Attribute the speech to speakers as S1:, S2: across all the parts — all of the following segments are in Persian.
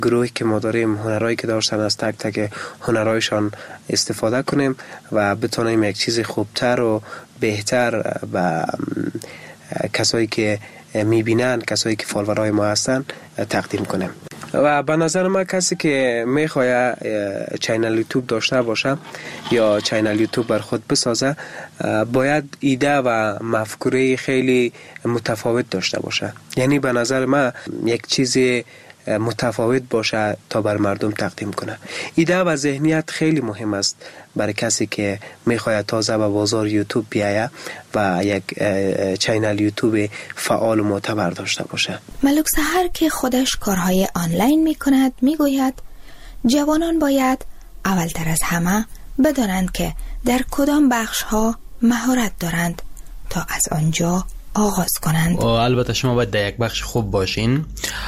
S1: گروهی که ما داریم، هنرهایی که داشتن، از تک تک هنرهایشان استفاده کنیم و بتونیم یک چیز خوبتر و بهتر و کسایی که میبینن، کسایی که فالوورای ما هستن تقدیم کنیم. و به نظر من کسی که میخواد چینل یوتیوب داشته باشه یا چینل یوتیوب بر خود بسازه، باید ایده و مفکوره خیلی متفاوت داشته باشه. یعنی به نظر من یک چیز متفاوت باشه تا بر مردم تقدیم کنه. ایده و ذهنیت خیلی مهم است برای کسی که میخواد تازه به بازار یوتیوب بیایه و یک چینل یوتیوب فعال و معتبر داشته باشه.
S2: ملک سحر که خودش کارهای آنلاین میکند میگوید جوانان باید اولتر از همه بدانند که در کدام بخش ها مهارت دارند تا از آنجا آغاز کنند.
S3: البته شما باید در یک بخش خوب باشین.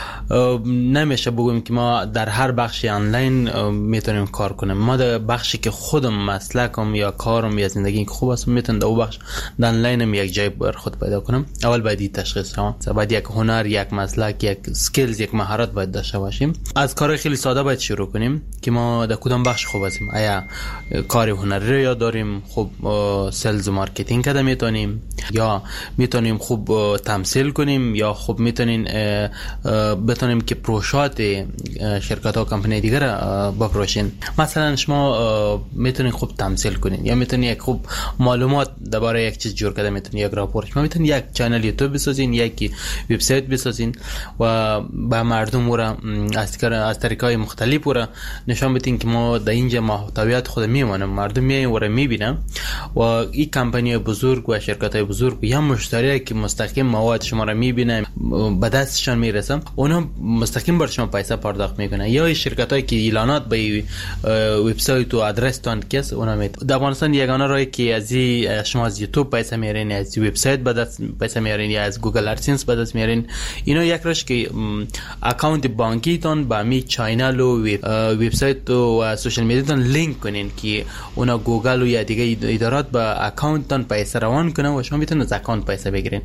S3: نمیشه بگویم که ما در هر بخش آنلاین میتونیم کار کنیم. ما در بخشی که خودم مسلکم یا کارم یا زندگی که خوب است میتونم در اون بخش در آنلاینم یک جای بر خود پیدا کنم. اول باید تشخیص کنم، باید یک هنر، یک مسلک، یک اسکیلز، یک مهارت باید داشته باشیم. از کار خیلی ساده باید شروع کنیم که ما در کدام بخش خوب هستیم. آیا کار هنری رو یاد داریم، خوب سلز و مارکتینگ کده میتونیم، یا میتونیم خوب تمثیل کنیم، یا خوب میتونیم بتونیم که پروژات شرکت ها کمپانی دیگر بپروشین. مثلا شما میتونین خوب تمثیل کنین، یا میتونین یک خوب معلومات درباره یک چیز جور کرده میتونین، یک راپورت، شما میتونین یک چنل یوتیوب بسازین، یک وبسایت بسازین و به مردم را از طریقای مختلف را نشان بدین که ما در اینجا محتویات خود میمونیم، مردم میاین و را میبینن و این کمپانی بزرگ و شرکت های بزرگ یا مشتری که مستقیم مواد شما را میبینن به دستشان میرسن، اونا مستقیم بر شما پیسه پرداخت میکنن. یا شرکتایی که اعلانات به وبسایت و آدرس تان کس اونا میده. در افغانستان یگانه راهی که از شما از یوتیوب پیسه میارین، از وبسایت به دست پیسه میارین، یا از گوگل ادسنس به دست میارین. اینا یک راهش که اکانت بانکی تان با می چینل و وبسایت و سوشال میدیا تان لینک کنین که اونا گوگل و یا دیگه ادارات به اکانت تان پیسه روان کنن و شما میتونید از اکانت پیسه بگیرین.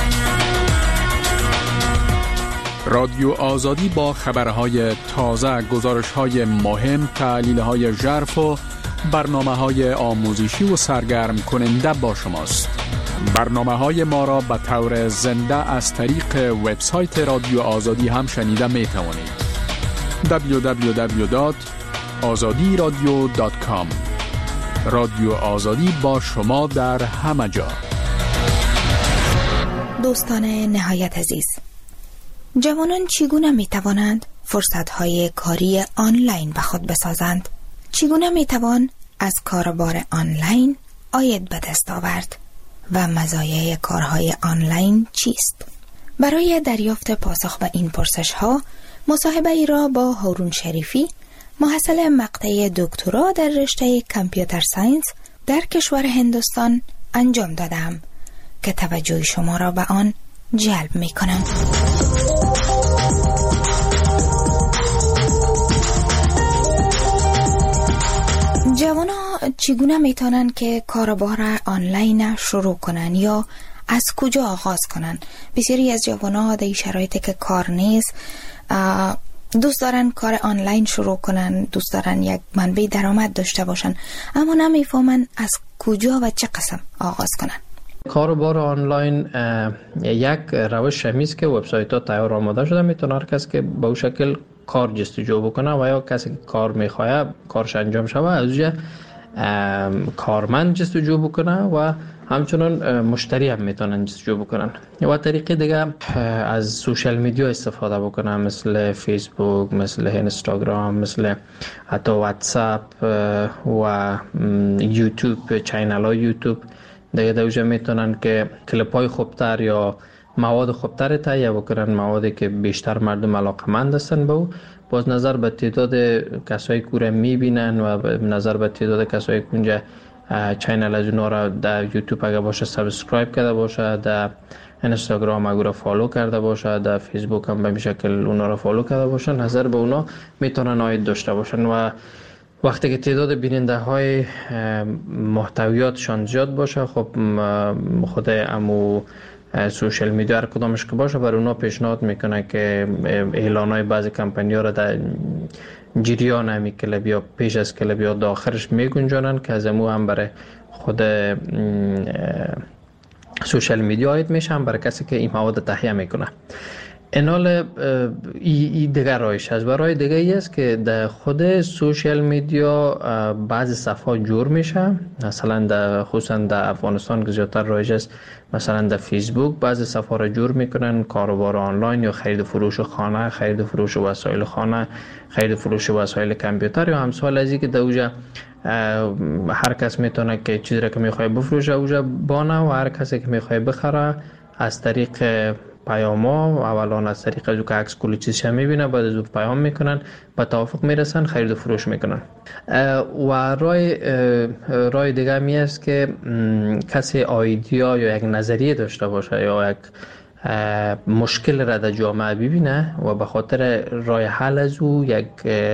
S4: رادیو آزادی با خبرهای تازه، گزارش‌های مهم، تحلیل‌های ژرف و برنامه‌های آموزشی و سرگرم کننده با شماست. برنامه‌های ما را به طور زنده از طریق وبسایت رادیو آزادی هم شنیده می‌توانید. www.azadiradio.com. رادیو آزادی با شما در همه جا.
S2: دوستان نهایت عزیز، جوانان چگونه می توانند فرصت‌های کاری آنلاین به خود بسازند؟ چگونه می توان از کاربار آنلاین عاید به دست آورد و مزایای کارهای آنلاین چیست؟ برای دریافت پاسخ به این پرسش‌ها مصاحبه ای را با هارون شریفی، محصل مقطع دکترا در رشته کامپیوتر ساینس در کشور هندوستان انجام دادم که توجه شما را به آن جلب می کنم. جوانا چگونه میتونن که کاربار آنلاین شروع کنن یا از کجا آغاز کنن؟ بسیاری از جوانا در شرایطی که کار نیست دوست دارن کار آنلاین شروع کنن، دوست دارن یک منبع درآمد داشته باشن، اما نمیفهمن از کجا و چه قسم آغاز کنن.
S5: کاربار آنلاین یک روش همیست که وبسایت ها تیار آماده شده، میتونه هر کس که به اون شکل کار جستجو بکنه و یا کسی که کار میخواه کارش انجام شوه از اونجا کارمند جستجو بکنه و همچنان مشتری هم میتونن جستجو بکنن. و طریقه دیگه از سوشال میدیا استفاده بکنن، مثل فیسبوک، مثل اینستاگرام، مثل حتی واتساپ و یوتیوب، چینل های یوتیوب. دیگه دوجه میتونن که کلیپ های خوبتر یا مواد خوبتر تهیه بکنن، موادی که بیشتر مردم علاقمند هستن به او. باز نظر به تعداد کسایی که رو میبینن و نظر به تعداد کسایی که اونجا چینل از اونا را در یوتیوب اگه باشه سابسکرایب کرده باشه، در اینستاگرام اگه را فالو کرده باشه، در فیسبوک هم به این شکل اونا را فالو کرده باشه، نظر به اونا میتونن عاید داشته باشن. و وقتی که تعداد بیننده های محتویاتشان زیاد باشه، خب خود امو سوشال میدیا هر کدامش که باشه بر اونا پیشنهاد میکنه که اعلانای بعضی کمپانی ها را در جریان همی کلب یا پیش از کلب یا داخلش میگنجانن که از امو هم برای خود سوشال میدیا آید میشه، هم برای کسی که این مواد تهیه میکنه. اینال ای دیگر رایش هست. برای دیگه ای است که در خود سوشال میدیا بعضی صفحات جور میشه، مثلا خصوصا در افغانستان که زیادتر رایج است، مثلا در فیسبوک بعضی صفحات را جور میکنن، کاروبار آنلاین یا خرید و فروش خانه، خرید و فروش وسایل خانه، خرید و فروش وسایل کامپیوتر یا امثال از این که در اوجا هر کس میتونه که چیزی را که میخواد بفروشه اوجا بانه و هر کسی که میخواد بخره از طریق پیاما، اولا از طریق از که عکس کلی چیزش میبینه، بعد از پیام میکنن، با توافق میرسن، خرید و فروش میکنن. و رای دیگه می است که کسی ایدیا یا یک نظریه داشته باشه یا یک مشکل را در جامعه ببینه و به خاطر رای حل از او یک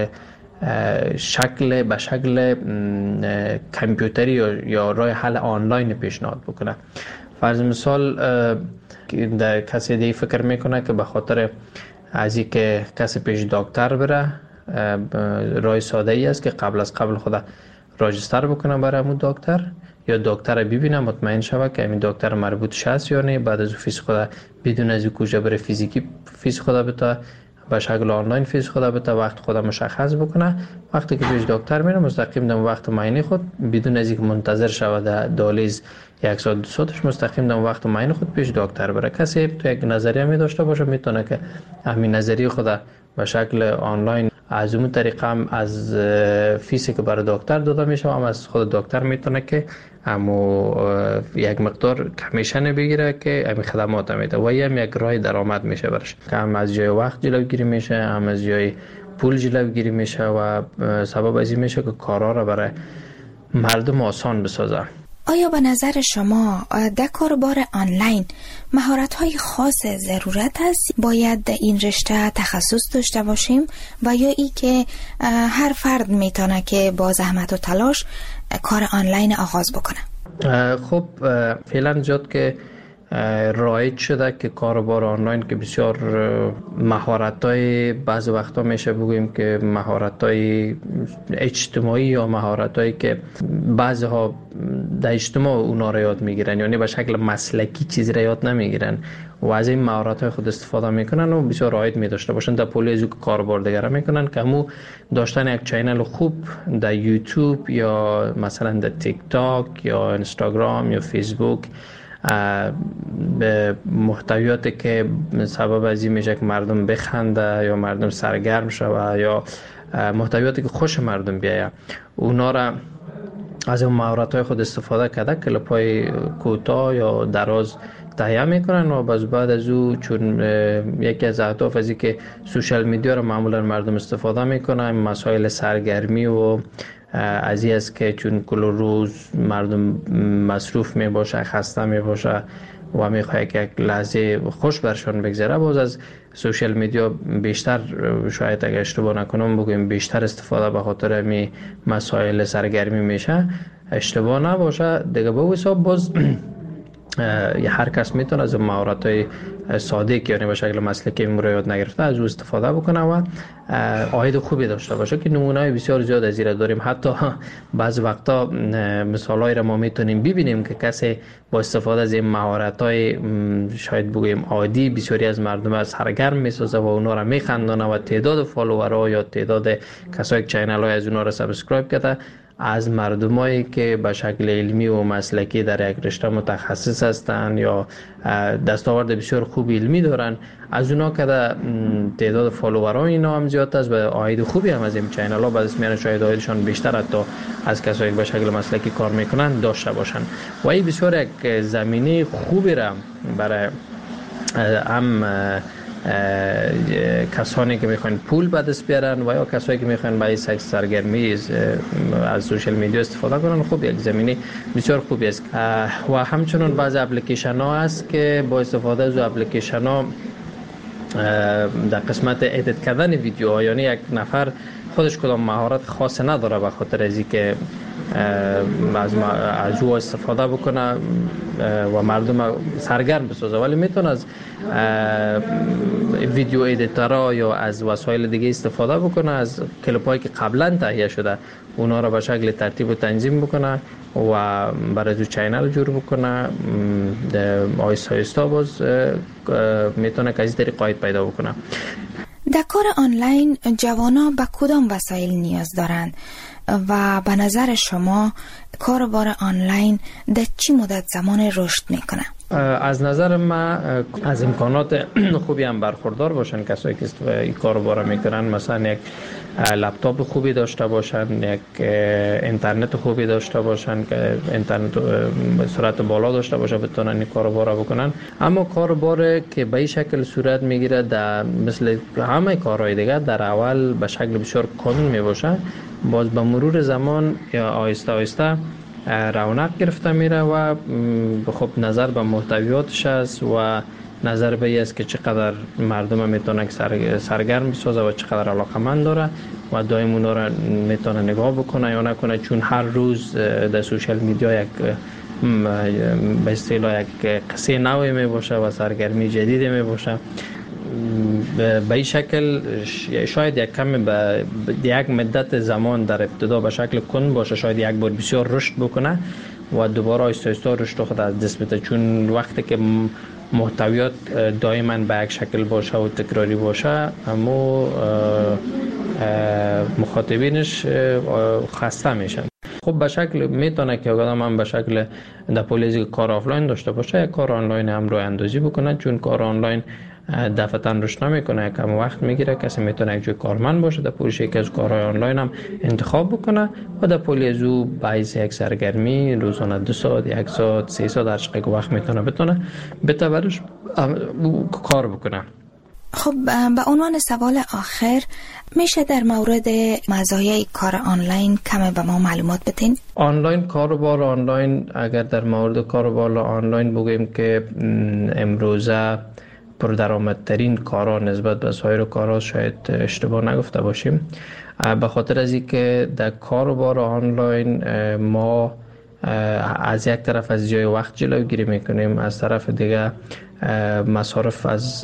S5: به شکل کامپیوتری یا رای حل آنلاین پیشنهاد بکنه. فرض مثال کسی دیگه فکر میکنه که به خاطر از این که کسی پیش دکتر بره، رای ساده ای است که قبل خود راجستر بکنه برای همون دکتر، یا دکتر ببینه مطمئن شوه که همین دکتر مربوط هست یا نه، بعد از فیس خود بدون از کجا بره فیزیکی فیس خود بتا به شکل آنلاین فیس خود بتا وقت خود مشخص بکنه. وقتی که پیش دکتر میره مستقیم در وقت معاینه خود بدون از اینکه منتظر شوه در دهلیز یک ساعت دو ساعتش مستقیم در وقت معاینه خود پیش دکتر بره. کسی تو یک نظریه می داشته باشه میتونه که همین نظریه خود به شکل آنلاین از اون طریقه هم از فیسی که برای دکتر داده میشه هم از خود دکتر میتونه که همو یک مقدار کمیشن بگیره که همین خدمات میده و هم یک راه درآمد میشه برش، که هم از جای وقت جلوگیری میشه، هم از جای پول جلوگیری میشه و سبب از این میشه که کارا را برای مردم آسان بسازه.
S2: آیا به نظر شما در کاربار آنلاین مهارت‌های خاص ضرورت است؟ باید در این رشته تخصص داشته باشیم و یا ای که هر فرد میتونه که با زحمت و تلاش کار آنلاین آغاز بکنه؟
S5: خب فعلا زیاد که رایج شده که کاربار آنلاین که بسیار مهارت‌های بعض وقتا میشه بگوییم که مهارت‌های اجتماعی یا مهارت‌هایی که بعضی‌ها در اجتماع اونا را یاد میگیرن، یعنی به شکل مسلکی چیزی را یاد نمیگیرن و از این مهارت‌های خود استفاده میکنن و بسیار رایج می‌داشته باشن در پولی از کاربار دیگر میکنن که همو داشتن یک چینل خوب در یوتیوب یا مثلا در تیک تاک یا اینستاگرام یا فیسبوک به محتویاتی که سبب از این میشه که مردم بخنده یا مردم سرگرم شوه یا محتویاتی که خوش مردم بیایه، اونا را از اون مهارت‌های خود استفاده کرده کلیپ‌های کوتاه یا دراز تهیه میکنن و بعد از او چون یکی از اهداف از که سوشال میدیا رو معمولا مردم استفاده میکنن مسائل سرگرمی و از این است که چون کل روز مردم مصروف می باشه، خسته می باشه و می خواهد که یک لحظه خوش برشان بگذره، باز از سوشال میدیا بیشتر، شاید اگر اشتباه نکنم بگویم بیشتر استفاده به خاطر می مسائل سرگرمی میشه، اشتباه نباشه دیگه. به حساب باز هر کس میتونه از مهارت‌های ساده که یعنی به شکل مسلکی رو یاد نگرفته از او استفاده بکنه و عاید خوبی داشته باشه که نمونه‌های بسیار زیاد از این داریم. حتی بعض وقتا مثالایی را ما میتونیم ببینیم که کسی با استفاده از این مهارت‌های شاید بگویم عادی بسیاری از مردم از سرگرم میسازه و اونا را میخندونه و تعداد فالوورها یا تعداد کسایی که چینل‌های از اونا را سابسکرایب کرده از مردمایی که به شکل علمی و مسلکی در یک رشته متخصص هستند یا دستاورد بسیار خوب علمی دارن، از اونا که تعداد فالوورها اینا هم زیاد است و عاید خوبی هم از این چینل ها بعد میان شاید عایدشان بیشتر حتی از کسایی که به شکل مسلکی کار میکنن داشته باشن و این بسیار یک زمینه خوبی را برای هم کسانی که میخوان پول به دست بیارن و یا کسایی که میخوان برای سرگرمی از سوشال میدیا استفاده کنن، خب یک زمینه بسیار خوبی است. و همچنین بعضی اپلیکیشن ها هست که با استفاده از اپلیکیشن ها در قسمت ادیت کردن ویدیو، یعنی یک نفر خودش کدام مهارت خاص نداره به خاطر از اینکه از او استفاده بکنه و مردم سرگرم بسازه، ولی میتونه از ویدیو ادیتورها یا از وسایل دیگه استفاده بکنه، از کلیپ‌هایی که قبلا تهیه شده اونا را به شکل ترتیب و تنظیم بکنه و برای دو چینل جور بکنه. آیستا آیستا باز میتونه که از طریق قاید پیدا بکنه.
S2: در کار آنلاین جوانان به کدام وسایل نیاز دارند و به نظر شما کاربار آنلاین در چی مدت زمان رشد میکنه؟
S5: از نظر من از امکانات خوبی هم برخوردار باشن کسایی که این کارو میکنن، مثلا یک لپتاپ خوبی داشته باشن، یک اینترنت خوبی داشته باشن که اینترنت سرعت بالا داشته باشه بتونن این کارو بکنن. اما کاربار که به این شکل صورت میگیره در مثل همه کارهای دیگه در اول به شکل بسیار کامل میباشه، باز به مرور زمان یا آهسته آهسته رونق گرفته میره و خب نظر به محتویاتش است و نظر به این است که چقدر مردم میتونه سرگرم بسازه و چقدر علاقمند داره و دائم اونا را میتونه نگاه بکنه یا نکنه، چون هر روز در سوشال میدیا یک به اصطلاح یک قصه نوی می باشه و سرگرمی جدیدی می باشه. به این شکل شاید یک کم به یک مدت زمان در ابتدا به شکل کند باشه، شاید یک بار بسیار رشد بکنه و دوباره آهسته آهسته رشد خود از دست بده، چون وقتی که محتویات دائما به یک شکل باشه و تکراری باشه اما مخاطبینش خسته میشن. خب به شکل میتونه که آدم هم به شکل در پولیزی کار آفلاین داشته باشه، یک کار آنلاین هم رو اندازی بکنه، چون کار آنلاین دفعتاً رشد نمیکنه، کم وقت میگیره. کسی میتونه یک جای کارمند باشه در پولیش یکی از کارهای آنلاین هم انتخاب بکنه و در پولیز او باعث یک سرگرمی روزانه 2 ساعت 1 ساعت 3 ساعت هر چقدر وقت بتونه بتورش کار بکنه.
S2: خب به عنوان سوال آخر میشه در مورد مزایای کار آنلاین کم به ما معلومات بدین؟
S5: آنلاین کاروبار آنلاین، اگر در مورد کاروبار آنلاین بگوییم که امروزه پردرآمدترین کارا نسبت به سایر کارا، شاید اشتباه نگفته باشیم، به خاطر از اینکه در کاروبار آنلاین ما از یک طرف از جای وقت جلوگیری میکنیم، از طرف دیگه مصارف از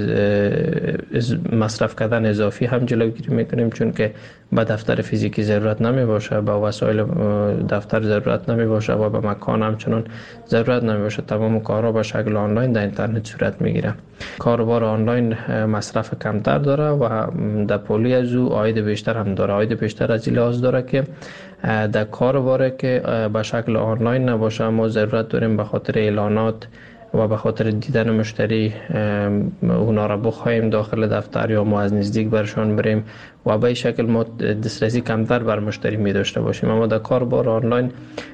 S5: مصرف کردن اضافی هم جلوگیری میکنیم، چون که به دفتر فیزیکی ضرورت نمی باشه، به وسایل دفتر ضرورت نمی باشه و به مکان همچنان ضرورت نمی باشه. تمام کارها به شکل آنلاین در اینترنت صورت میگیره. کاروبار آنلاین مصرف کمتر داره و در پولی از او عاید بیشتر هم داره. عاید بیشتر از این لحاظ داره که در کاروبار که به شکل آنلاین نباشه ما ضرورت داریم به خاطر اعلانات و به خاطر دیدن مشتری اونا را بخوایم داخل دفتر یا ما از نزدیک برشان بریم و به این شکل ما دسترسی کمتر بر مشتری می داشته باشیم. اما در کاربار آنلاین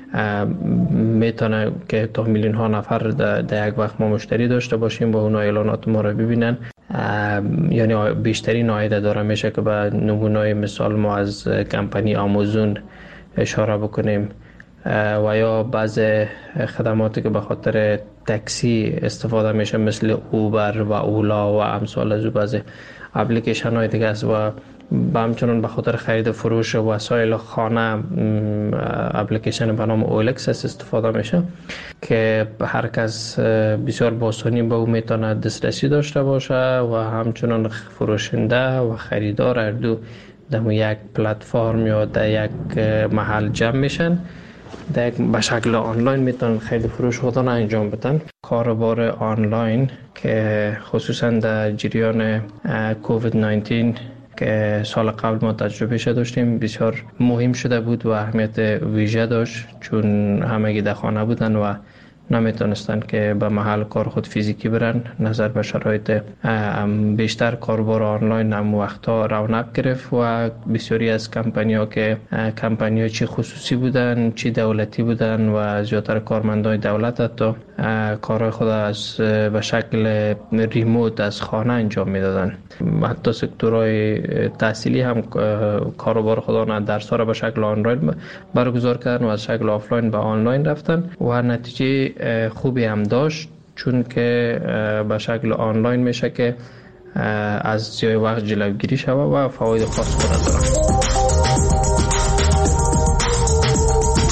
S5: میتونه که تا میلیون ها نفر در یک وقت ما مشتری داشته باشیم و اونا اعلانات ما را ببینن، یعنی بیشترین عاید داره. میشه که به نمونه مثال ما از کمپانی آمازون اشاره بکنیم و یا بعض خدماتی که به خاطر تاکسی استفاده میشه مثل اوبر و اولا و امثال از بعض اپلیکیشن های دیگه است و همچنان به خاطر خرید فروش وسایل خانه اپلیکیشن به نام اولکس استفاده میشه که هر کس بسیار با آسانی به او میتونه دسترسی داشته باشه و همچنان فروشنده و خریدار هر دو در یک پلتفرم یا در یک محل جمع میشن، به شکل آنلاین میتونن خیلی فروش خودان انجام بدن. کاروبار آنلاین که خصوصا در جریان کووید 19 که سال قبل ما تجربه داشتیم بسیار مهم شده بود و اهمیت ویژه داشت، چون همگی در خانه بودن و نمیتونستن که به محل کار خود فیزیکی برن. نظر به شرایط بیشتر کاربار آنلاین هم وقتا رونق گرفت و بسیاری از کمپانی‌ها که کمپانی‌ها چی خصوصی بودن چی دولتی بودن و زیادتر کارمندان دولت حتی کارهای خود از به شکل ریموت از خانه انجام میدادن. حتی سکتورهای تحصیلی هم کاروبار خودانه درس‌ها را به شکل آنلاین برگزار کردن و از شکل آفلاین به آنلاین رفتن و نتیجه خوبی هم داشت، چون که به شکل آنلاین میشه که از جای وقت جلوگیری شود و فواید خاص خود داره.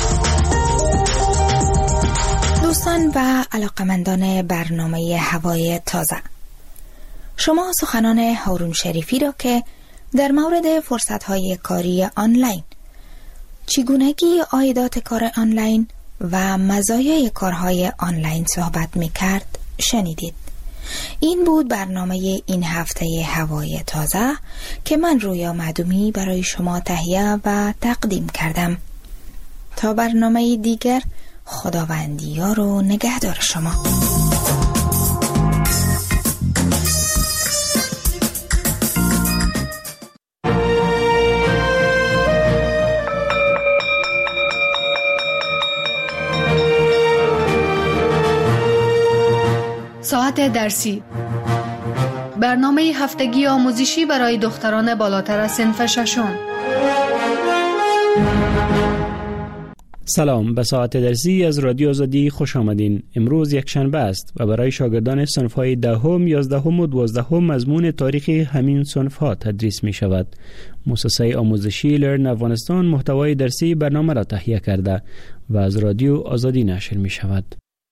S2: شنوندگان و علاقمندان برنامه هوای تازه، شما سخنان هارون شریفی را که در مورد فرصت‌های کاری آنلاین، چگونگی عایدات کار آنلاین و مزایای کارهای آنلاین صحبت می‌کرد شنیدید. این بود برنامه این هفته هوای تازه که من رویا معدومی برای شما تهیه و تقدیم کردم. تا برنامه دیگر، خداوندیار و نگهدار شما.
S6: ساعت درسی، برنامه هفتگی آموزشی برای دختران بالاتر از صنف ششم.
S7: سلام، به ساعت درسی از رادیو آزادی خوش آمدین. امروز یک شنبه است و برای شاگردان صنف‌های 10ام، 11ام و 12ام مضمون تاریخ همین صنف‌ها تدریس می شود. مؤسسه آموزشی لرن افغانستان محتوای درسی برنامه را تهیه کرده و از رادیو آزادی نشر می شود.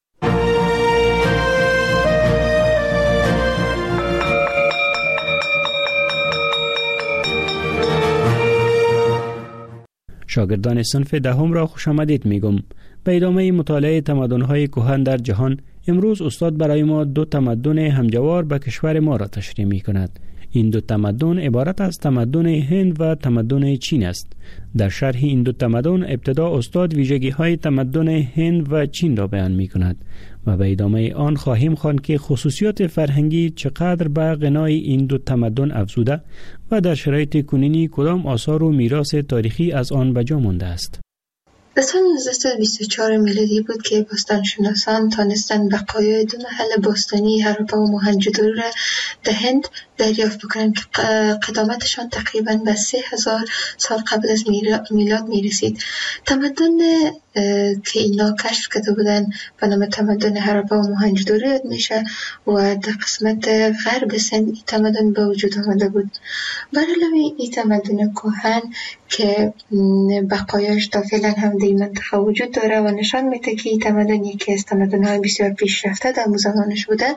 S7: شاگردان صنف 10ام را خوش آمدید میگم. به ادامه مطالعه تمدن‌های کهن در جهان، امروز استاد برای ما دو تمدن همجوار به کشور ما را تشریح می‌کند. این دو تمدن عبارت از تمدن هند و تمدن چین است. در شرح این دو تمدن ابتدا استاد ویژگی‌های تمدن هند و چین را بیان می‌کند و به ادامه آن خواهیم خواند که خصوصیات فرهنگی چقدر به غنای این دو تمدن افزوده و در شرایط کنونی کدام آثار و میراث تاریخی از آن به جا مانده است.
S8: در سال 1924 میلادی بود که باستانشناسان تانستند بقایای دو محل باستانی هراپا و موهنجودارو را در هند دریافت بکنند که قدامتشان تقریباً به 3000 سال قبل از میلاد میرسید. تمدن که اینا کشف کرده بودن به نام تمدن هراپا و موهنجودارو یاد میشه و در قسمت غرب سند این تمدن به وجود آمده بود. بر علاوه این تمدن کهن که بقایاش تا فعلا هم در این منطقه وجود داره و نشان میده که این تمدن یکی از تمدن‌های بسیار پیشرفته در زمانش بوده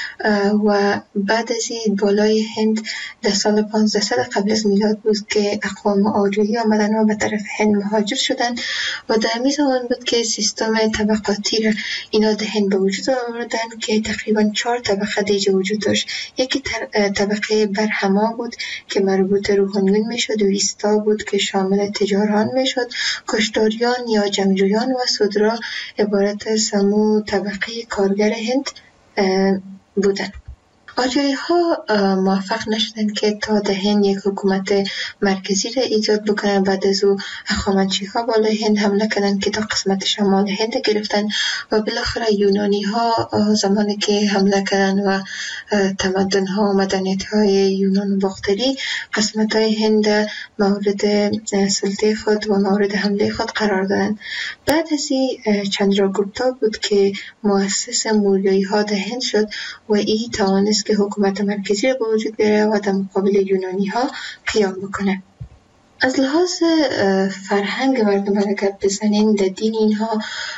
S8: و بعد از این بالای هند در سال 1500 قبل از میلاد بود که اقوام آریایی آمدن و به طرف هند مهاجر شدن و در همین زمان بود که سیستم طبقاتی را اینا در هند به وجود آوردن که تقریبا 4 طبقه دیگه وجود داشت. یکی طبقه برهما بود که مربوط روحانیون میشد و ایستا بود که شامل تجاران میشد. کشتاریان یا جنگجویان و سودرا عبارت از سمو طبقه کارگر هند بودن. آریایی ها موفق نشدن که تا در هند یک حکومت مرکزی را ایجاد بکنن. بعد از او هخامنشی ها بالای هند حمله کردن که تا قسمت شمال هند گرفتن و بالاخره یونانی ها زمانی که حمله کردن و تمدن ها و مدنیت های یونان و باختری قسمت های هند مورد سلطه خود و مورد حمله خود قرار دادن. بعد از این چندراگوپتا بود که مؤسس موریایی ها در هند شد و این توانست که حکومت مرکزی را به وجود بیاره و در مقابل یونانی ها قیام بکنه. از لحاظ فرهنگ مردم اگر بزنین در دین اینها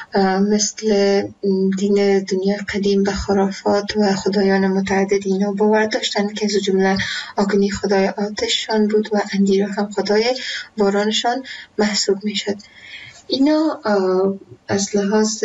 S8: مثل دین دنیا قدیم به خرافات و خدایان متعدد اینا باور داشتن که از جمله آگنی خدای آتششان بود و اندیرا هم خدای بارانشان محسوب می شد. اینا از لحاظ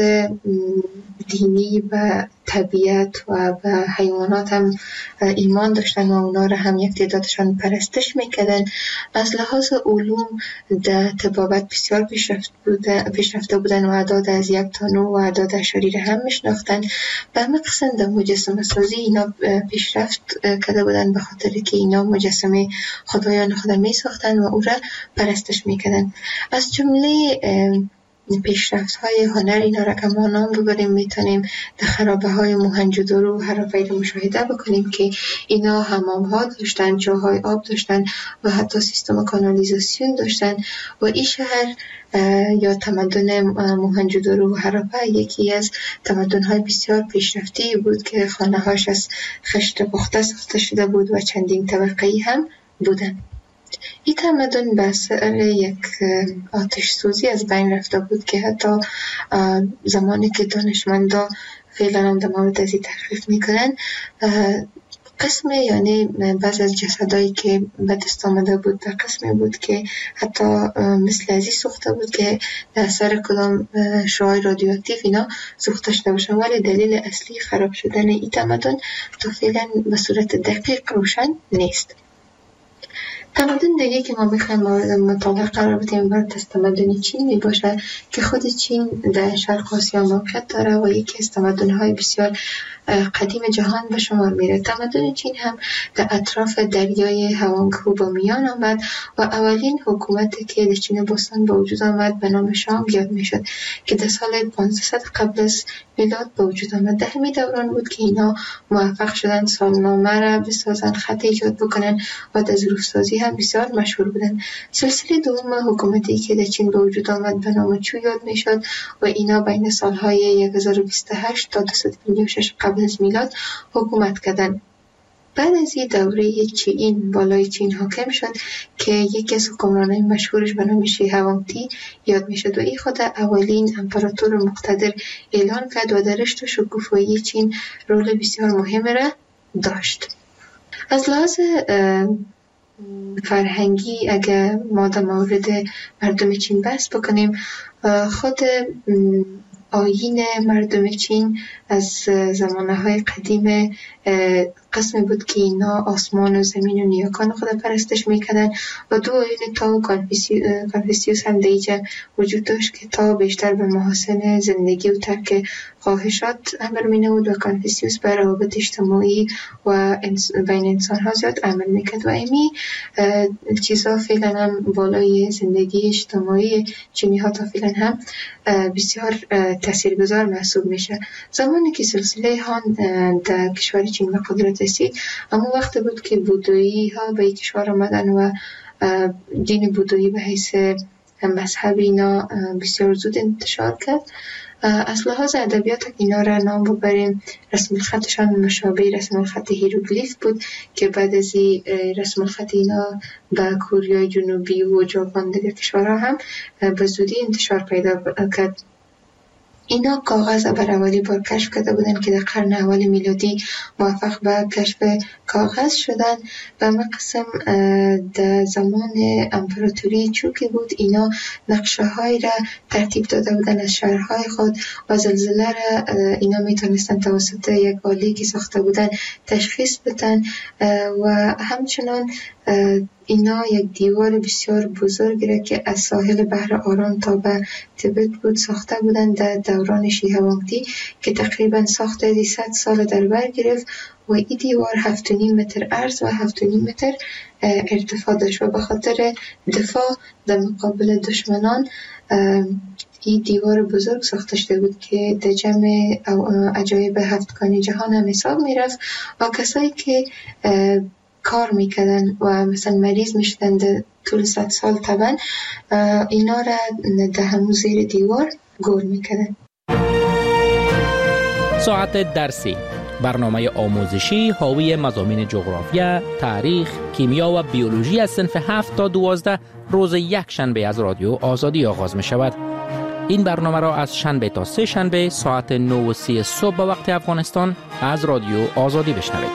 S8: دینی و طبیعت و به حیوانات هم ایمان داشتن و اونا را هم یک تعدادشان پرستش میکردن. از لحاظ علوم در طبابت بسیار پیشرفته بودن و اعداد از 1 تا 9 و اعداد اشاری را هم میشناختن. به همه قسم در مجسمه سازی اینا پیشرفت کرده بودن به خاطر که اینا مجسمه خدایان خود میساختن و او را پرستش میکردن. از جمله پیشرفت‌های هنر اینا را که ما نام ببریم میتونیم در خرابه های موهنجودارو و هراپایی را مشاهده بکنیم که اینا حمام ها داشتن، چاهای آب داشتن و حتی سیستم کانالیزاسیون داشتن و این شهر یا تمدن موهنجودارو و هراپا یکی از تمدن های بسیار پیشرفته بود که خانه هاش از خشت پخته ساخته شده بود و چندین طبقه‌ای هم بودن. این تمدن به اثر یک آتش سوزی از بین رفته بود که حتی زمانی که دانشمندا فعلا هم در مورد ازی تحقیق میکنن. قسم یعنی بعض از جسدایی که به دست آمده بود در قسمی بود که حتی مثل ازی سوخته بود که در اثر کدام شعاع رادیواکتیو اینا سوخته شده باشن، ولی دلیل اصلی خراب شدن این تمدن تا فعلا به صورت دقیق روشن نیست. تمدن دیگه که ما میخوایم مورد مطالعه قرار بدیم برای تمدن چین می باشه که خود چین در شرق آسیا موقعیت داره و یکی از تمدن‌های بسیار قدیم جهان به شمار میره. تمدن چین هم در اطراف دریای هوانگهو با میان آمد و اولین حکومتی که در چین باستان به وجود آمد به نام شام یاد میشد که در سال 1500 قبل از میلاد به وجود آمد. در همین دوران بود که اینا موفق شدن سالنامه را بسازن، خط ایجاد بکنن و در ظروف‌سازی هم بسیار مشهور بودن. سلسله دوم حکومتی که در چین به وجود آمد به نام چو یاد میشد و اینا بین سالهای 1028 تا 256 قبل از میلاد حکومت کردند. بعد از این دوره چین بالای چین حاکم شد که یکی از حکمرانای مشهورش به نام شی هوانگتی یاد میشد و این خود اولین امپراتور مقتدر اعلان کرد و در رشد و شکوفایی چین رول بسیار مهم را داشت. از لحاظ فرهنگی اگر ما در مورد مردم چین بحث بکنیم، خود آیین مردم چین از زمانهای قدیم قسمی بود که اینا آسمان و زمین و نیاکان خود پرستش میکردن و دو آیین تا و کنفوسیوس هم دیجا وجود داشت که تا بیشتر به محاسن زندگی و ترک خواهشات امر مینود و کنفوسیوس بر روابط اجتماعی و بین انسان ها زیاد عمل میکرد و امی چیزا فعلا هم بالای زندگی اجتماعی چینی ها تا فعلا هم بسیار تاثیرگذار محسوب میشه. زمانی که سلسله هان در کشور چین به قدرت رسید، اما وقت بود که بودایی ها به کشور آمدن و دین بودایی به حیث مذهب اینا بسیار زود انتشار کرد. از لحاظ ادبیات اینا را نام ببریم، رسم الخطشان مشابه رسم الخط هیروگلیف بود که بعد از رسم الخط اینا به کره جنوبی و ژاپن دیگر کشورها هم به زودی انتشار پیدا کرد. اینا کاغذ بر اولی بار کشف کرده بودن که در قرن اول میلادی موفق به کشف کاغذ شدن و مقسم در زمان امپراتوری چو که بود اینا نقشه های را ترتیب داده بودن از شهرهای خود و زلزله را اینا میتونستن توسط یک آله که ساخته بودن تشخیص بدن و همچنان اینا یک دیوار بسیار بزرگ را که از ساحل بحر آرام تا به تبت بود ساخته بودند در دوران شی هوانگتی که تقریبا ساخته 100 سال در بر گرفت و این دیوار 7.5 متر عرض و 7.5 متر ارتفاع داشت و به خاطر دفاع در مقابل دشمنان این دیوار بزرگ ساخته شده بود که در جمع عجایب هفتگانی جهان هم حساب می رفت و کسایی که کار میکردن و مثلا مریض میشدن در طول 100 سال طبعا اینا را در همون زیر دیوار گور میکردن.
S9: ساعت درسی، برنامه آموزشی حاوی مضامین جغرافیا، تاریخ، کیمیا و بیولوژی از صنف 7 تا 12 روز یک شنبه از رادیو آزادی آغاز می شود. این برنامه را از شنبه تا سه شنبه ساعت 9:30 صبح به وقت افغانستان از رادیو آزادی بشنوید.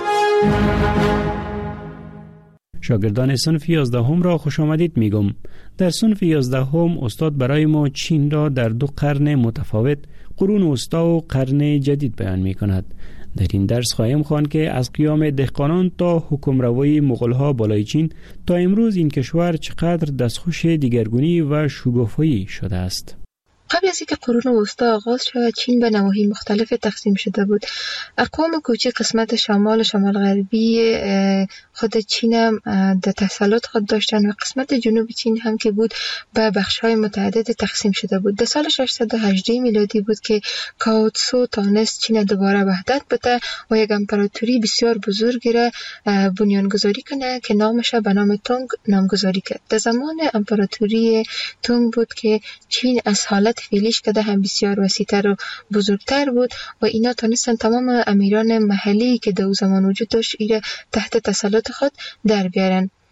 S7: شاگردان صنف 11 را خوش آمدید میگم. در صنف 11 استاد برای ما چین را در 2 قرن متفاوت، قرون وسطا و قرن جدید بیان می کند. در این درس خواهیم خواند که از قیام دهقانان تا حکمروایی مغول‌ها بالای چین تا امروز این کشور چقدر دستخوش دیگرگونی و شگفت‌هایی شده است.
S8: قبل از اینکه قرون وسطا آغاز شود چین به نواحی مختلف تقسیم شده بود. اقوام کوچک قسمت شمال غربی خود چین هم در تسلط خود داشتن و قسمت جنوب چین هم که بود به بخش‌های متعدد تقسیم شده بود. در سال 618 میلادی بود که کاو تسو تانست چین دوباره وحدت بده و یک امپراتوری بسیار بزرگی را بنیانگذاری کنه که نامش به نام تونگ نامگذاری کرد. در زمان امپراتوری تونگ بود که چین از حالت فعلیش که هم بسیار وسیع‌تر و بزرگتر بود و اینا تونستن تمام امیران محلی که در زمان وجود داشت ایره تحت تسلط خود در بیارن.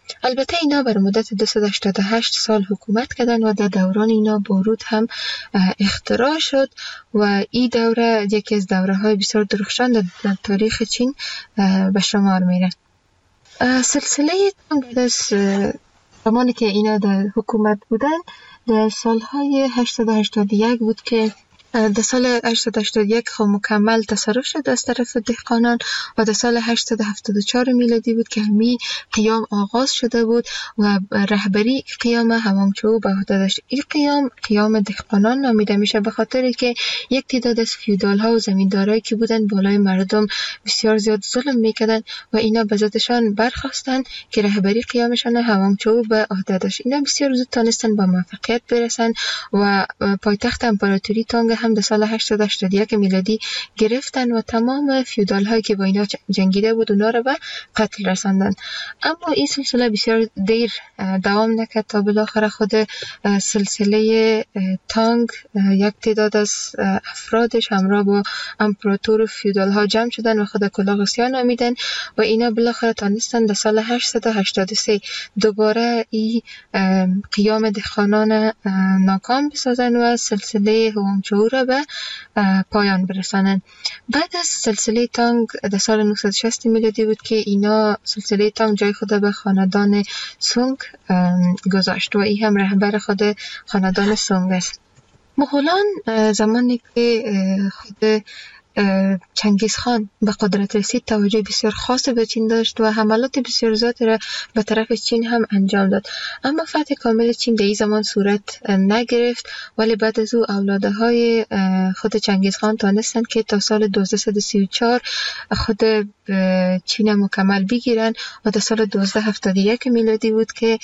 S8: البته اینا بر مدت 288 سال حکومت کردن و در دوران اینا باروت هم اختراع شد و این دوره یکی از دوره های بسیار درخشان در تاریخ چین به شمار میره. سلسله تانگ بعد از زمانی که اینا در حکومت بودن در سالهای 881 بود که در سال 881 خب مکمل تصرف شد از طرف دهقانان و در سال 874 میلادی بود که همی قیام آغاز شده بود و رهبری قیام هوامچو به عهده داشت. این قیام دهقانان نامیده میشه به خاطر که یک تعداد از فیودال ها و زمیندارایی که بودن بالای مردم بسیار زیاد ظلم میکردن و اینا به ذاتشان برخواستن که رهبری قیامشان هوامچو به عهده داشت. اینا بسیار زود تانستن با موفقیت برسن و پایتخت امپراتوری تانگ هم در سال 881 میلادی گرفتن و تمام فیودال هایی که با اینا جنگیده بود اونا رو به قتل رساندن. اما این سلسله بسیار دیر دوام نکرد تا بالاخره خود سلسله تانگ یک تعداد از افرادش همراه با امپراتور و فیودال ها جمع شدن و خود کلاغسیا نامیدن و اینا بالاخره تانستن در سال 883 دوباره این قیام دهقانان ناکام بسازن و سلسله هوامچو را به پایان برسانند. بعد از سلسله تانگ در سال 960 میلادی بود که اینا سلسله تانگ جای خود به خاندان سونگ گذاشت و این هم رهبر خود خاندان سونگ است. مغولان زمانی که خود چنگیز خان به قدرت رسید توجه بسیار خاص به چین داشت و حملات بسیار زیاد را به طرف چین هم انجام داد. اما فتح کامل چین در این زمان صورت نگرفت، ولی بعد از او اولاده های خود چنگیز خان تانستن که تا سال 1234 خود چین مکمل بگیرن و در سال 1271 میلادی بود که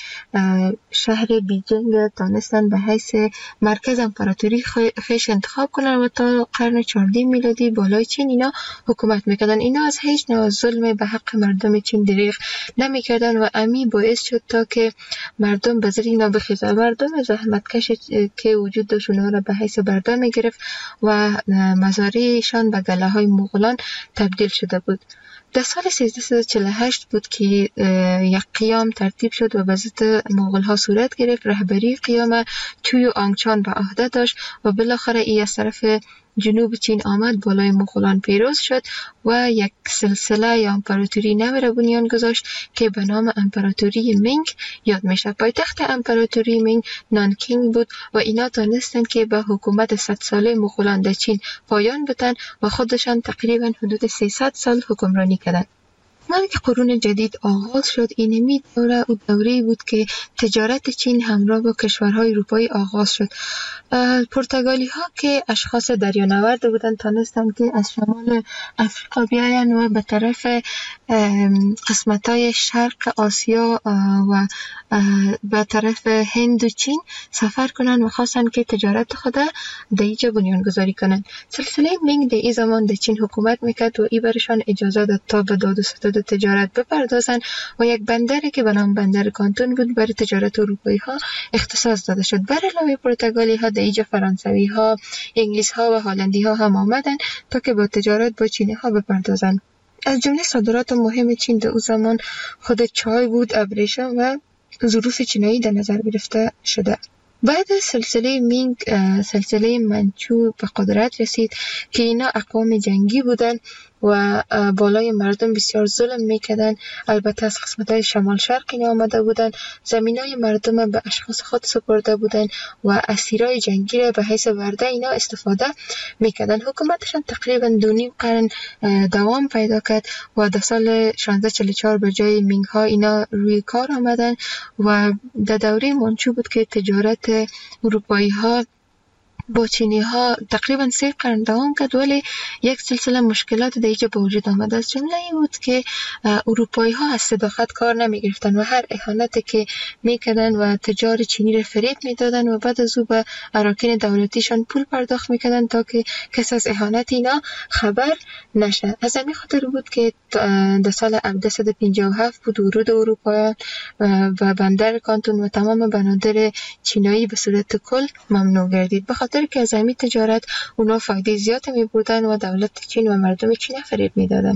S8: شهر بیجینگ تانستن به حیث مرکز امپراتوری خیش انتخاب کنن و تا قرن 14 میلادی بالای چین اینا حکومت میکردن. اینا از هیچ نوع ظلم به حق مردم چین دریغ نمیکردن و امی باعث شد تا که مردم به زیر اینا بخیزن. مردم زحمتکش که وجود داشت اونها را به حیث برده میگرفت و مزارعشان به گله های مغولان تبدیل شده بود. در سال 1348 بود که یک قیام ترتیب شد و به ضد مغول ها صورت گرفت. رهبری قیام چوی و آنگچان به عهده داشت و بالاخره ای از طرف جنوب چین آمد، بالای مغولان پیروز شد و یک سلسله یا امپراتوری نو را بنیان گذاشت که به نام امپراتوری مینگ یاد میشه. پایتخت امپراتوری مینگ نانکینگ بود و اینا تانستن که به حکومت 100 ساله مغولان در چین پایان بدن و خودشان تقریبا حدود 300 سال حکمرانی کردند. زمانی که قرون جدید آغاز شد، اینمی دوره او دوره‌ای بود که تجارت چین همراه با کشورهای اروپایی آغاز شد. پرتغالی ها که اشخاص دریانورد بودند تانستند که از شمال افریقا بیاین و به طرف قسمت‌های شرق آسیا و به طرف هند و چین سفر کنند و خواستند که تجارت خود در اینجا بنیان گذاری کنند. سلسله مینگ در این زمان در چین حکومت میکرد و این برشان اجازه داد تا به داد و ستد تجارت بپردازند و یک بندری که به نام بندر کانتون بود برای تجارت اروپایی ها اختصاص داده شد. بر علاوه پرتغالی ها در اینجا فرانسوی ها، انگلیس ها و هلندی ها هم آمدند تا که با تجارت با چینی ها بپردازند. از جمله صادرات مهم چین در اون زمان خود چای بود، ابریشم و ظروف چینایی در نظر گرفته شده. بعد از سلسله مینگ سلسله منچو به قدرت رسید که اینا اقوام جنگی بودن و بالای مردم بسیار ظلم میکردن. البته از قسمت‌های شمال شرق اینا آمده بودن، زمینای مردم به اشخاص خود سپرده بودن و اسیرای جنگی را به حیث ورده اینا استفاده میکردن. حکومتشان تقریبا 2.5 قرن دوام پیدا کرد و در سال 1644 به جای مینگ ها اینا روی کار آمدن و در دوره منچو بود که تجارت اروپایی ها با چینی ها تقریبا 3 قرن دوام کرد، ولی یک سلسله مشکلات در اینجا به وجود آمد. از جمله این بود که اروپایی ها از صداقت کار نمی گرفتن و هر اهانتی که می کردن و تجار چینی را فریب می دادن و بعد از او به اراکین دولتیشان پول پرداخت می کردن تا که کس از اهانت اینا خبر نشه. از همین خاطر بود که در سال 1957 بود ورود اروپاییان و بندر کانتون و تمام بنادر چینایی به صورت کل ممنوع گردید، به خاطر که از همین تجارت اونا فایده زیاد می بردن و دولت چین و مردم چین فریب می دادن.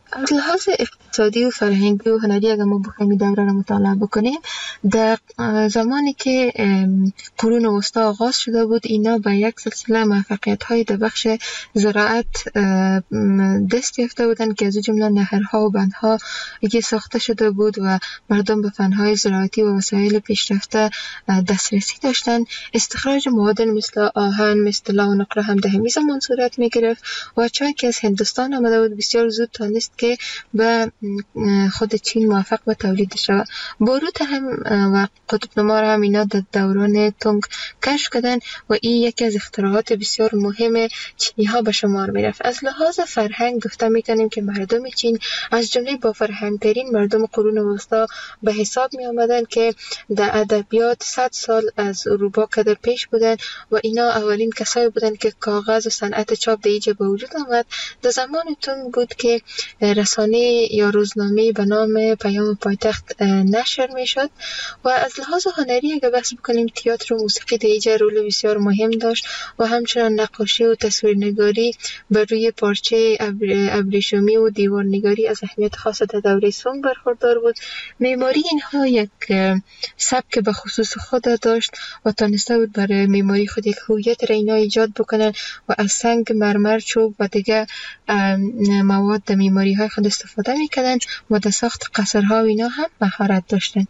S8: از لحاظ اقتصادی و فرهنگی و هنری اگر ما بخوایم این دوره را مطالعه بکنیم، در زمانی که قرون وسطا آغاز شده بود، اینا به یک سلسله موفقیت‌های در بخش زراعت دست یافته بودند که از جمله نهرها و بندها که ساخته شده بود و مردم به فن‌های زراعتی و وسایل پیشرفته دسترسی داشتند. استخراج معادن مثل آهن، مثل طلا و نقره هم در همین زمان صورت می‌گرفت و چای که از هندوستان آمده بود بسیار زود تانست که به خود چین موفق به تولید شود. باروت هم و قطب‌نما هم اینا در دوران تونگ کشف کردن و این یکی از اختراعات بسیار مهم چینی ها به شمار می رفت. از لحاظ فرهنگ گفته می کنیم که مردم چین از جمله با فرهنگ ترین مردم قرون وسطا به حساب می آمدن که در ادبیات 100 سال از اروپا که در پیش بودن و اینا اولین کسایی بودن که کاغذ و صنعت چاپ در اینجا به وجود آمد. در زمان تونگ بود که رسانه یا روزنامه به نام پیام پایتخت نشر می شد و از لحاظ هنری اگر بحث بکنیم تئاتر و موسیقی در اینجا رول بسیار مهم داشت و همچنان نقاشی و تصویرنگاری بر روی پارچه ابریشمی و دیوارنگاری از اهمیت خاص در دوره سونگ برخوردار بود. معماری اینها یک سبک به خصوص خود داشت و تانسته بود برای معماری خود یک هویت را اینا ایجاد بکنن و از سنگ، مرمر، چوب و دیگر مواد در معماری های خود استفاده میکردن و در ساخت قصرها و اینا هم مهارت داشتن.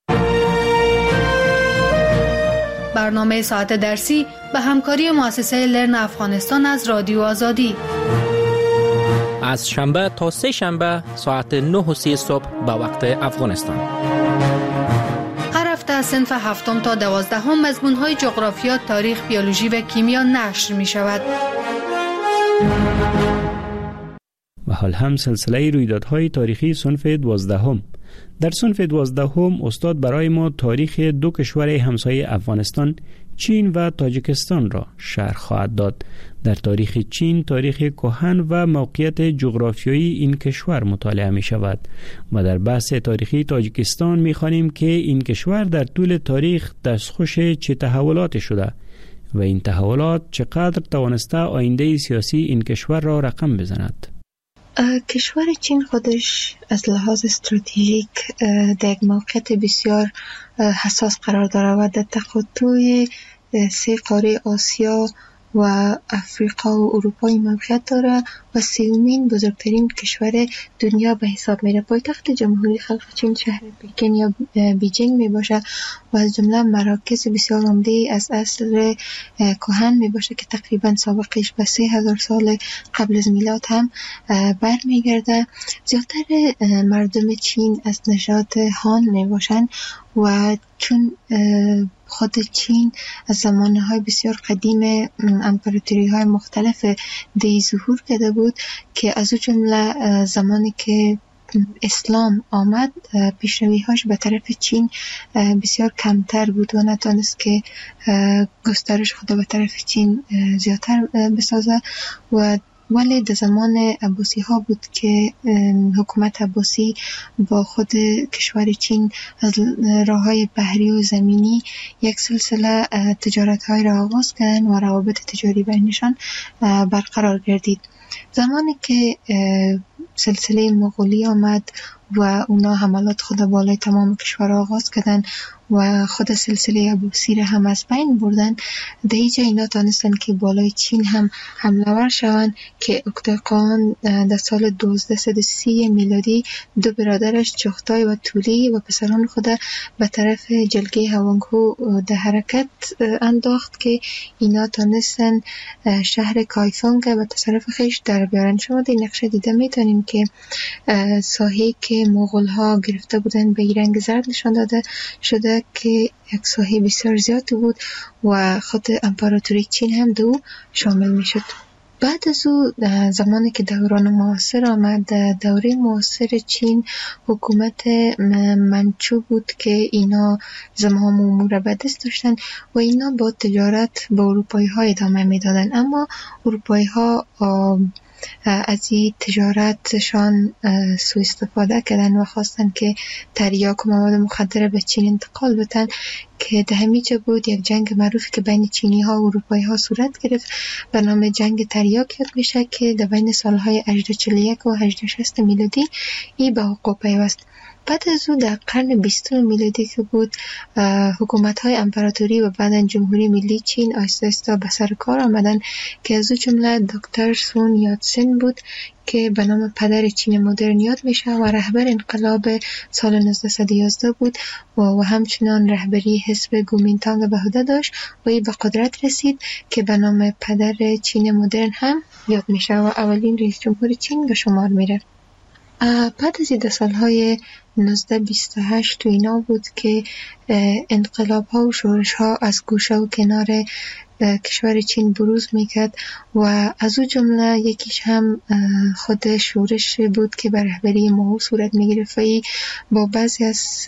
S6: برنامه ساعت درسی به همکاری مؤسسه لرن افغانستان از رادیو آزادی
S9: از شنبه تا سه شنبه ساعت 9:30 صبح به وقت افغانستان.
S6: هر هفته از صنف 7 تا 12 مضمون‌های جغرافیا، تاریخ، بیولوژی و کیمیا نشر می شود.
S7: و حال هم سلسله رویدادهای تاریخی صنف 12. در صنف 12 استاد برای ما تاریخ دو کشور همسایه افغانستان، چین و تاجیکستان را شرح خواهد داد. در تاریخ چین تاریخ کهن و موقعیت جغرافیایی این کشور مطالعه می شود و در بحث تاریخی تاجیکستان می خوانیم که این کشور در طول تاریخ دستخوش چه تحولاتی شده و این تحولات چقدر توانسته آینده سیاسی این کشور را رقم بزند.
S8: کشور چین خودش از لحاظ استراتژیک در یک موقعیت بسیار حساس قرار داره و در تقاطع 3 قاره آسیا و افریقا و اروپا موقعیت داره و 3مین بزرگترین کشور دنیا به حساب میره. پایتخت جمهوری خلق چین شهر پکن یا بیجینگ می باشه و از جمله مراکز بسیار عمده از عصر کهن می باشه که تقریبا سابقش به 3000 سال قبل از میلاد هم برمیگرده. زیادتر مردم چین از نژاد هان می باشن و چون خود چین از زمانهای بسیار قدیم امپراتوری های مختلف دی ظهور کرده بود که از او جمله زمانی که اسلام آمد پیشروی‌هاش به طرف چین بسیار کمتر بود و نتونست که گسترش خود به طرف چین زیادتر بسازه ولی در زمان عباسی ها بود که حکومت عباسی با خود کشور چین از راه های بحری و زمینی یک سلسله تجارت های را آغاز کردن و روابط تجاری بینشان برقرار گردید. زمانی که سلسله مغولی آمد و اونا حملات خود بالای تمام کشور آغاز کردن و خود سلسله عباسی را هم از بین بردن، در اینجا اینا تانستن که بالای چین هم حمله ور شوند که اکتاقان در سال 1230 میلادی 2 برادرش چغتای و تولی و پسران خود به طرف جلگه هوانگهو در حرکت انداخت که اینا تانستن شهر کایفونگ به تصرف خیش در بیارن. شما در نقشه دیده میتونیم که ساحه که مغول ها گرفته بودن به رنگ زرد نشان داده شده که یک ساحه بسیار زیادی بود و خود امپراتوری چین هم دو شامل می شد. بعد از او زمانی که دوران معاصر آمد، دوره معاصر چین حکومت منچو بود که اینا زمام امور به دست داشتن و اینا با تجارت با اروپایی ها ادامه می دادن، اما اروپایی ها از این تجارتشان سوء استفاده کردن و خواستن که تریاک و مواد مخدر به چین انتقال بدن که در همیجا بود یک جنگ معروف که بین چینی ها و اروپایی ها صورت گرفت به نام جنگ تریاک یاد میشه که در بین سالهای 1841 و 1860 میلادی ای به وقوع پیوست. بعد از او در قرن 20 میلادی که بود حکومت های امپراتوری و بعداً جمهوری ملی چین آهسته آهسته به سر کار آمدن که از او جمله دکتر سون یاتسن بود که به نام پدر چین مدرن یاد میشه و رهبر انقلاب سال 1911 بود و همچنان رهبری حزب کومینتانگ به عهده داشت و ای به قدرت رسید که به نام پدر چین مدرن هم یاد میشه و اولین رئیس جمهور چین به شمار میره. بعد از این سالهای 1928 تو اینا بود که انقلاب ها و شورش ها از گوشه و کنار کشور چین بروز میکرد و از او جمله یکیش هم خود شورش بود که به رهبری ماو صورت میگرفت و با بعضی از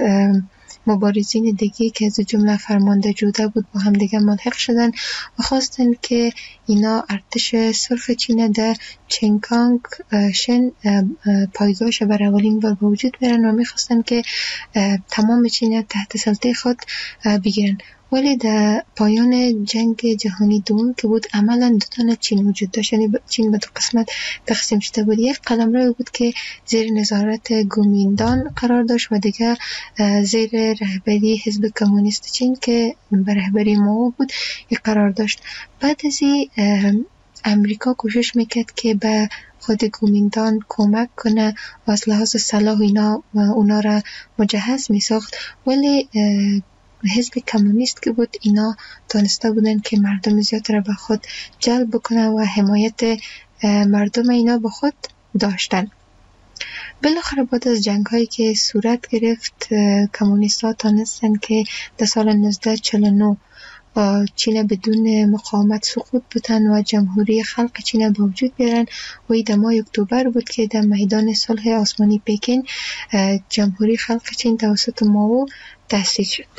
S8: مبارزین دیگه که از جمله فرمانده جوده بود با هم دیگه ملحق شدن و خواستن که اینا ارتش سرخ چین در چنگکانگ شن پایگاهش بر اولین بار به وجود بیارن و میخواستن که تمام چین تحت سلطه خود بگیرن. ولی در پایان جنگ جهانی دوم که بود عملا دو تا چین وجود داشت، یعنی چین به دو قسمت تقسیم شده بود. یک قلمرو بود که زیر نظارت کومینتان قرار داشت و دیگه زیر رهبری حزب کمونیست چین که به رهبری ماو بود قرار داشت. بعد از این امریکا کوشش میکرد که به خود کومینتان کمک کنه و از لحاظ سلاح اونا را مجهز میساخت، ولی حزب کمونیست که بود اینا تانسته بودن که مردم زیاد را به خود جلب بکنه و حمایت مردم اینا به خود داشتن. بالاخره بعد از جنگ هایی که صورت گرفت کمونیست ها تانستن که در سال 1949 چین بدون مقاومت سقوط بودن و جمهوری خلق چین به وجود بیارن و این در ماه اکتبر بود که در میدان صلح آسمانی پکین جمهوری خلق چین توسط ماو تأسیس شد.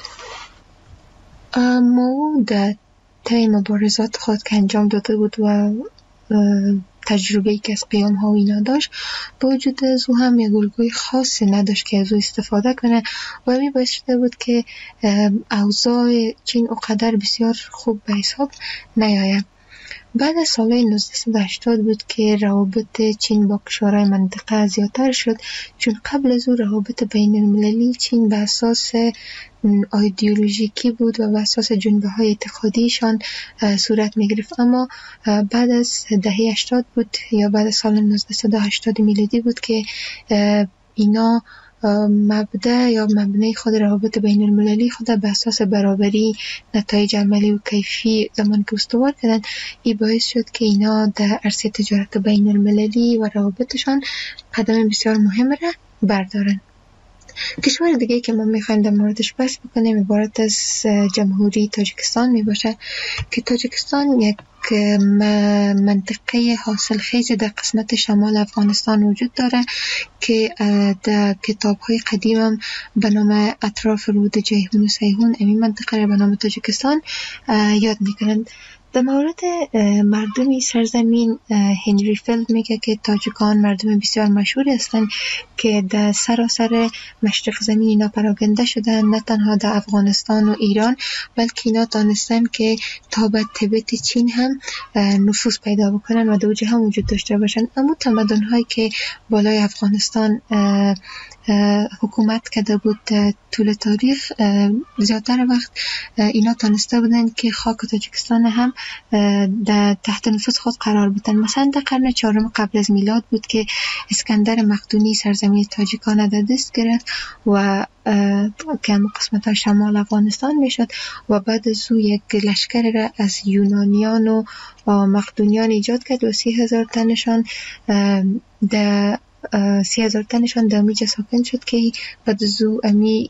S8: ماو در طی مبارزات خود که انجام داده بود و تجربه‌ای که از قیام ها و اینا داشت، با وجود از او هم یک الگوی خاصی نداشت که از او استفاده کنه و می باعث شده بود که اوضاع چین اونقدر بسیار خوب به حساب نیاید. بعد از سال 1980 بود که روابط چین با کشورهای منطقه زیادتر شد، چون قبل از او روابط بین المللی چین به اساس ایدئولوژیکی بود و به اساس جنبه های اعتقادیشان صورت می گرفت. اما بعد از دهه 80 بود یا بعد از سال 1980 میلادی بود که اینا مبدأ یا مبنای خود روابط بین المللی خود به اساس برابری نتایج عملی و کیفی زمان که استوار کردن. این باعث شد که اینا در عرصه تجارت بین المللی و روابطشان قدم بسیار مهم را بردارن. کشور دیگه که ما میخوایم در موردش بحث بکنیم عبارت از جمهوری تاجیکستان می باشه که تاجیکستان یک منطقه حاصل خیز در قسمت شمال افغانستان وجود داره که در کتاب‌های قدیم هم به نام اطراف رود جیهون و سیهون این منطقه را به نام تاجیکستان یاد میکنند. در مورد مردمی سرزمین هنری فیلد میگه که تاجیکان مردم بسیار مشهوری هستند که در سراسر مشرق زمین اینا پراکنده شدن، نه تنها در افغانستان و ایران بلکه اینا دانستن که تا به تبت چین هم نفوذ پیدا بکنن و دو جهان وجود داشته باشن. اما تمدن هایی که بالای افغانستان حکومت کرده بود طول تاریخ زیادتر وقت اینا تانسته بودن که خاک تاجیکستان هم در تحت نفوذ خود قرار بدن. مثلا در قرن 4 قبل از میلاد بود که اسکندر مقدونی سرزمین تاجیکان در دست گرفت و که هم قسمت ها شمال افغانستان میشد و بعد از او یک لشکر را از یونانیان و مقدونیان ایجاد کرد و 30,000 تنشان در 30,000 تنشان در امیجا ساکن شد که بعد از او امی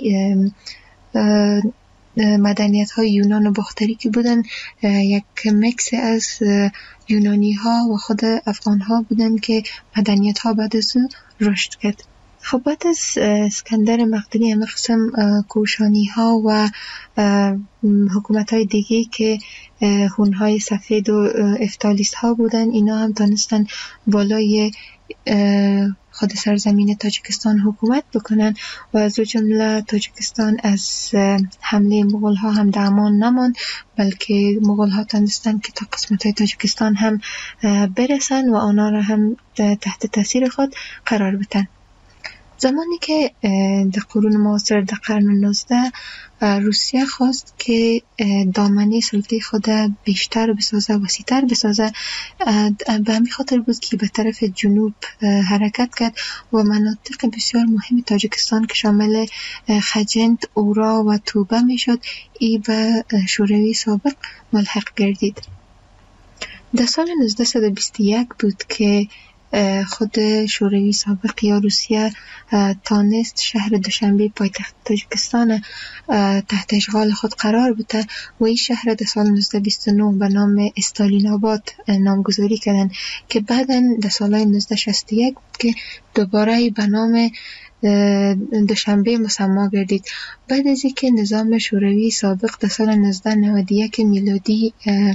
S8: مدنیت های یونان و باختری که بودن یک مکس از یونانی ها و خود افغان ها بودن که مدنیت ها بعد از او رشد کرد. خب بعد از اسکندر مقدونی همه قسم کوشانی ها و حکومت های دیگه که هونهای سفید و افتالیست ها بودن، اینا هم دانستن بالای خود سرزمین تاجیکستان حکومت بکنن و از جمله تاجیکستان از حمله مغول ها هم در امان نماند، بلکه مغول ها تونستن که تا قسمت های تاجیکستان هم برسن و آنها را هم تحت تاثیر خود قرار بدن. زمانی که در قرون معاصر در قرن 19 روسیه خواست که دامنه سلطه خود بیشتر بسازه، وسیع‌تر بسازه، به همین خاطر بود که به طرف جنوب حرکت کرد و مناطق بسیار مهم تاجیکستان که شامل خجند، اورا و توبه می شد ای به شوروی سابق ملحق گردید. در سال 1921 بود که خود شوروی سابق یا روسیه تانست شهر دوشنبه پایتخت تاجیکستان تحت اشغال خود قرار بده و این شهر در سال 1929 به نام استالین آباد نامگذاری کردن که بعداً در سال 1961 بود که دوباره به نام دوشنبه مسما گردید. بعد از اینکه نظام شوروی سابق در سال 1991 میلادی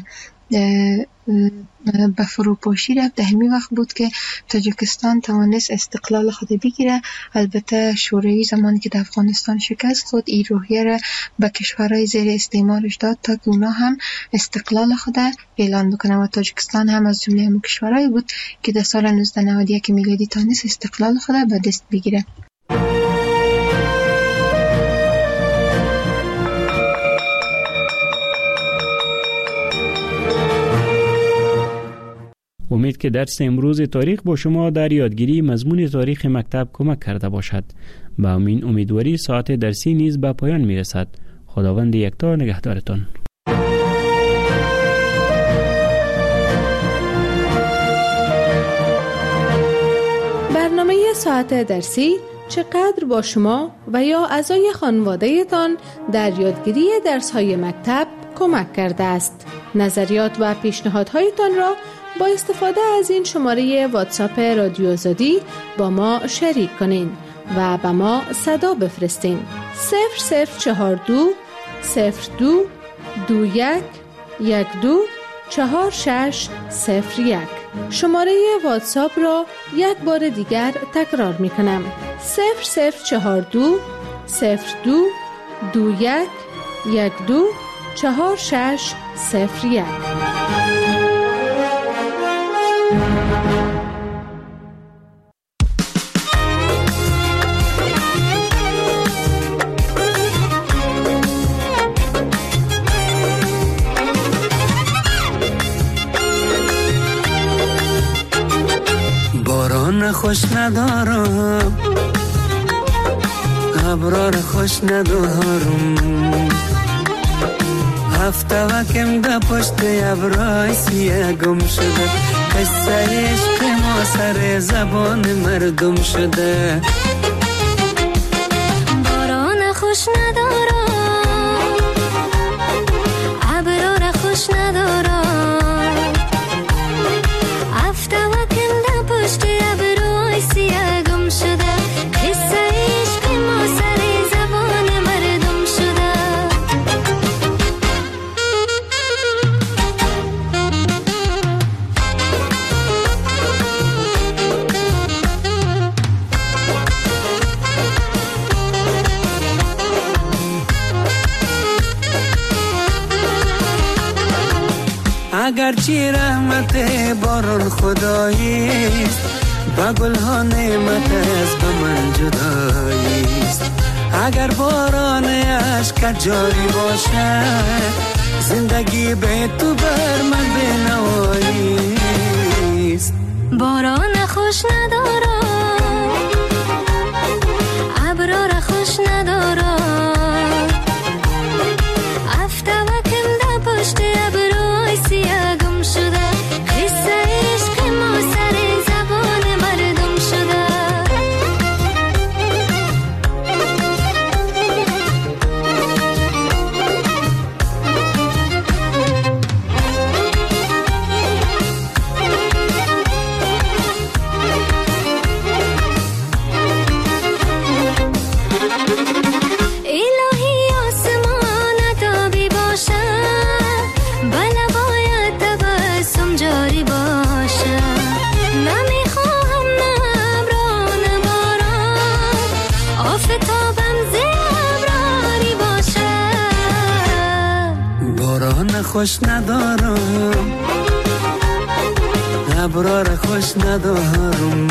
S8: به فروپاشی رفت، در همین وقت بود که تاجیکستان توانست استقلال خود بگیره. البته شوروی زمانی که در افغانستان شکست خود این روحیه را به کشورهای زیر استعمارش داد تا که اونا هم استقلال خود اعلان بکنه و تاجیکستان هم از جمله همون کشورهایی بود که در سال 1991 میلادی توانست استقلال خود به دست بگیره.
S7: امید که درس امروز تاریخ با شما در یادگیری مضمون تاریخ مکتب کمک کرده باشد. با همین امیدواری ساعت درسی نیز به پایان می رسد. خداوند یکتا نگهدارتان.
S6: برنامه ساعت درسی چقدر با شما و یا اعضای خانواده تان در یادگیری درس‌های مکتب کمک کرده است؟ نظریات و پیشنهادهایتان را با استفاده از این شماره واتساپ رادیو آزادی با ما شریک کنین و به ما صدا بفرستین. 0042 02 21 12 4601. شماره واتساپ را یک بار دیگر تکرار می کنم. 0042 02 21 12 4601.
S10: باران خوش ندارم، ابرار خوش ندارم، هفته وکم ده پشت ابرای سیه گم شده، قصه عشق ما سر زبان مردم شده.
S11: باران خوش ندارم، ابرار خوش ندارم، هفته وکم ده پشت ابرای سیه گم شده، قصه عشق ما سر زبان مردم شده.
S10: اگرچه رحمت باران خداییست، با گلها نعمت از به من جداییست. اگر باران عشق جاری باشد، زندگی به تو بر من بنواییست.
S11: باران خوش ندارم، ابرار خوش ندارم، هفته وکم ده پشت ابرای سیه گم شده، قصه عشق ما سر زبان مردم شده.
S10: باران خوش ندارم، ابرا را خوش ندارم.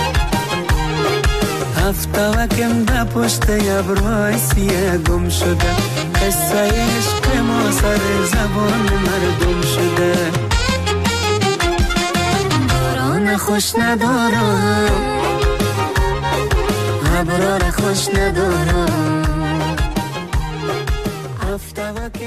S10: هفته وکم در پشت ابرای سیه گم شده، قصه عشق ما سر زبان مردم شده. باران خوش ندارم، ابرا را خوش ندارم.